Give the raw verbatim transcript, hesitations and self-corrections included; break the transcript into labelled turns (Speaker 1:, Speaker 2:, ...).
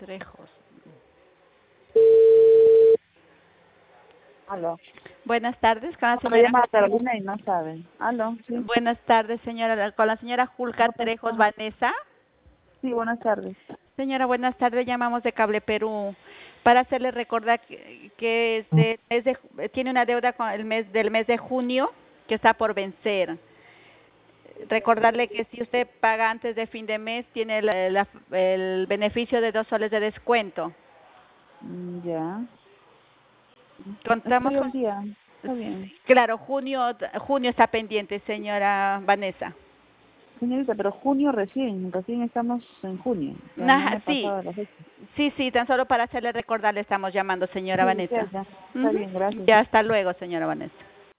Speaker 1: Trejos.
Speaker 2: Aló.
Speaker 1: Buenas tardes, con la
Speaker 2: Me
Speaker 1: señora.
Speaker 2: llama Carolina y no saben. Aló, sí.
Speaker 1: Buenas tardes, señora, con la señora Julca
Speaker 2: ¿Cómo
Speaker 1: Trejos
Speaker 2: está?
Speaker 1: Vanessa.
Speaker 2: Sí, buenas tardes.
Speaker 1: Señora, buenas tardes, llamamos de Cable Perú para hacerle recordar que, que este mes de ju- tiene una deuda con el mes del mes de junio que está por vencer. Recordarle que si usted paga antes de fin de mes tiene la- la- el beneficio de dos soles de descuento.
Speaker 2: Mm, Ya.
Speaker 1: Contamos
Speaker 2: Estoy al
Speaker 1: con,
Speaker 2: día. Está bien.
Speaker 1: claro, junio junio está pendiente, señora Vanessa.
Speaker 2: Señorita, pero junio recién. Recién estamos en junio. O sea, no
Speaker 1: Ajá,
Speaker 2: me he
Speaker 1: sí,
Speaker 2: pasado la fecha.
Speaker 1: sí, sí, tan solo para hacerle recordar le estamos llamando, señora
Speaker 2: Sí, ya,
Speaker 1: Vanessa.
Speaker 2: ya. Está
Speaker 1: Ujú.
Speaker 2: bien, gracias.
Speaker 1: Ya, hasta luego, señora Vanessa.